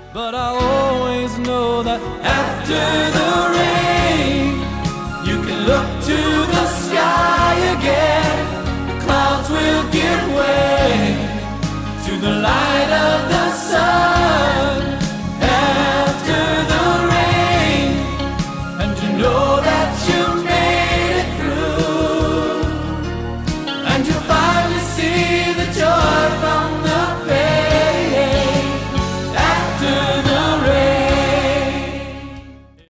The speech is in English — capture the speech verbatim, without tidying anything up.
But I always know that after the rain, you can look to the sky again. The clouds will give way to the light of the sun.